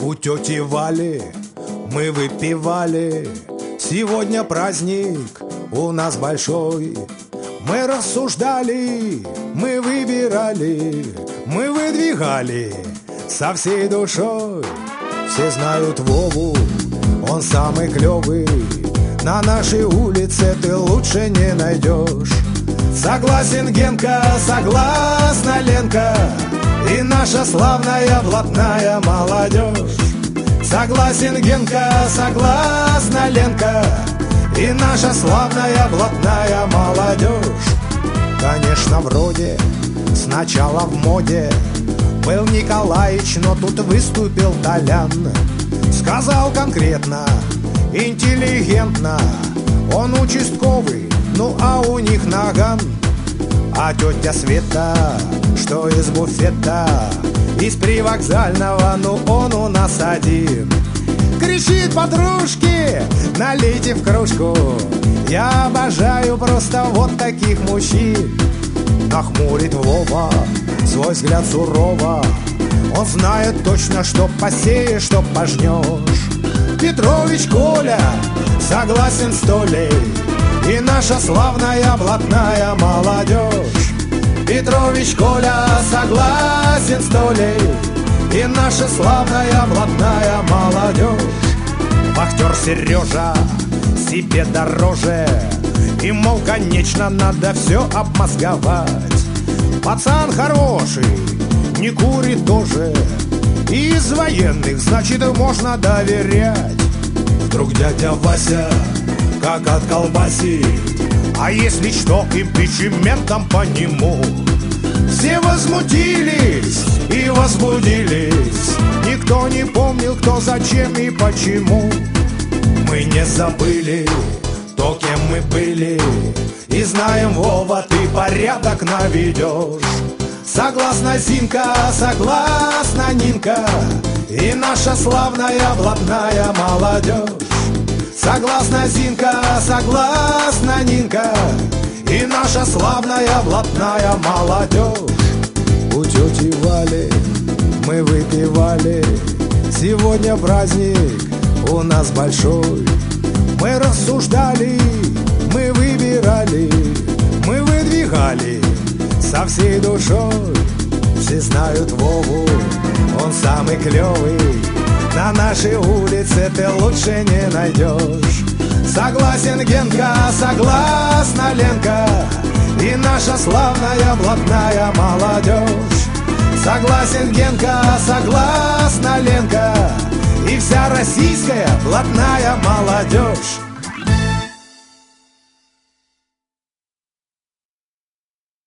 У тети Вали мы выпивали. Сегодня праздник у нас большой. Мы рассуждали, мы выбирали, мы выдвигали со всей душой. Все знают Вову, он самый клевый. На нашей улице ты лучше не найдешь. Согласен Генка, согласна Ленка и наша славная блатная молодежь. Согласен Генка, согласна Ленка и наша славная блатная молодежь. Конечно, вроде сначала в моде был Николаич, но тут выступил Толян. Сказал конкретно, интеллигентно, он участковый, ну а у них наган. А тетя Света, что из буфета, из привокзального, ну он у нас один. Кричит подружке, налейте в кружку. Я обожаю просто вот таких мужчин. Нахмурит Вова свой взгляд сурово. Он знает точно, что посеешь, что пожнешь. Петрович Коля согласен с Толей и наша славная блатная молодежь. Петрович Коля согласен с Толей и наша славная блатная молодежь. Вахтер Сережа себе дороже, и, мол, конечно, надо все обмозговать. Пацан хороший, не курит тоже, и из военных, значит, можно доверять. Вдруг дядя Вася как отколбасит, а если что, импичментом по нему. Все возмутились и возбудились, никто не помнил, кто, зачем и почему. Мы не забыли то, кем мы были, и знаем, Вова, ты порядок наведешь. Согласна Зинка, согласна Нинка и наша славная блатная молодежь. Согласна Зинка, согласна Нинка и наша славная блатная молодежь. У тети Вали мы выпивали. Сегодня праздник у нас большой. Мы рассуждали, мы выбирали, мы выдвигали со всей душой. Все знают Вову, он самый клевый. На нашей улице ты лучше не найдешь. Согласен Генка, согласна Ленка и наша славная блатная молодежь. Согласен Генка, согласна Ленка и вся российская блатная молодежь.